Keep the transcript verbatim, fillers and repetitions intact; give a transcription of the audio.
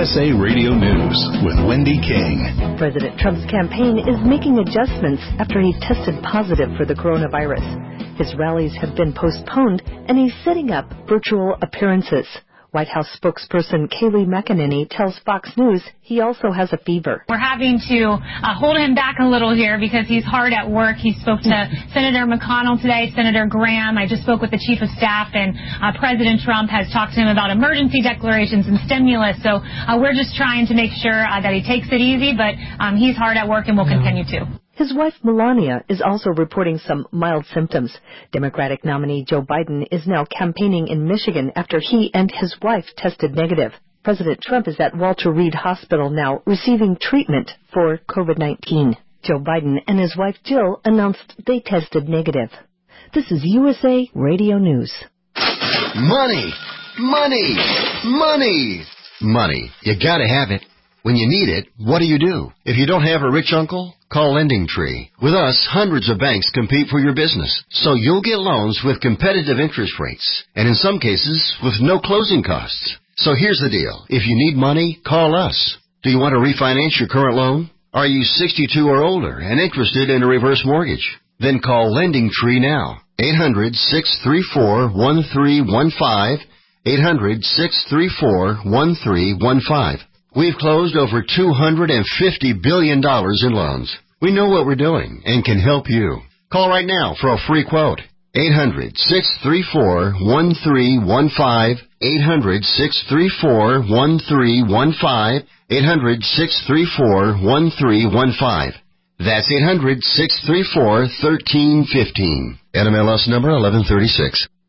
S A Radio News with Wendy King. President Trump's campaign is making adjustments after he tested positive for the coronavirus. His rallies have been postponed, and he's setting up virtual appearances. White House spokesperson Kayleigh McEnany tells Fox News he also has a fever. We're having to uh, hold him back a little here because he's hard at work. He spoke to Senator McConnell today, Senator Graham. I just spoke with the chief of staff, and uh, President Trump has talked to him about emergency declarations and stimulus. So uh, we're just trying to make sure uh, that he takes it easy, but um, he's hard at work and will continue to. His wife, Melania, is also reporting some mild symptoms. Democratic nominee Joe Biden is now campaigning in Michigan after he and his wife tested negative. President Trump is at Walter Reed Hospital now receiving treatment for COVID nineteen. Joe Biden and his wife Jill announced they tested negative. This is U S A Radio News. Money! Money! Money! Money. You gotta have it. When you need it, what do you do? If you don't have a rich uncle, call LendingTree. With us, hundreds of banks compete for your business, so you'll get loans with competitive interest rates, and in some cases, with no closing costs. So here's the deal. If you need money, call us. Do you want to refinance your current loan? Are you sixty-two or older and interested in a reverse mortgage? Then call LendingTree now. eight hundred, six three four, one three one five. eight hundred, six three four, one three one five. We've closed over two hundred fifty billion dollars in loans. We know what we're doing and can help you. Call right now for a free quote. eight hundred, six three four, one three one five. eight hundred, six three four, one three one five. eight hundred, six three four, one three one five. That's eight hundred, six three four, one three one five. N M L S number eleven thirty-six.